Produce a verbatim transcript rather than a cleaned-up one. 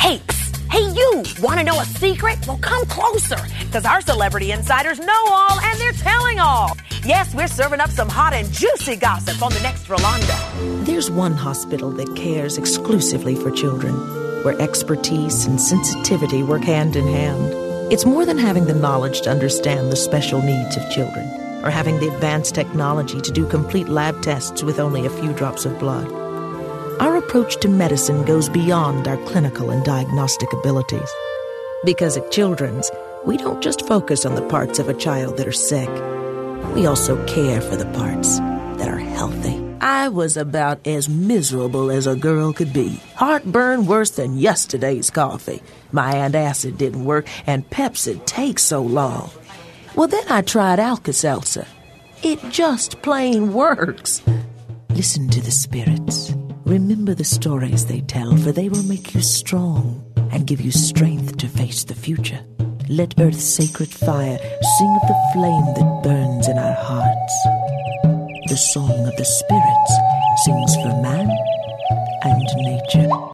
Hey, psst, hey you, want to know a secret? Well, come closer, because our celebrity insiders know all and they're telling all. Yes, we're serving up some hot and juicy gossip on the next Rolanda. There's one hospital that cares exclusively for children, where expertise and sensitivity work hand in hand. It's more than having the knowledge to understand the special needs of children, or having the advanced technology to do complete lab tests with only a few drops of blood. Our approach to medicine goes beyond our clinical and diagnostic abilities. Because at Children's, we don't just focus on the parts of a child that are sick. We also care for the parts that are healthy. I was about as miserable as a girl could be. Heartburn worse than yesterday's coffee. My antacid didn't work, and Pepcid takes so long. Well, then I tried Alka-Seltzer. It just plain works. Listen to the spirits. Remember the stories they tell, for they will make you strong and give you strength to face the future. Let Earth's sacred fire sing of the flame that burns in our hearts. The song of the spirits sings for man and nature.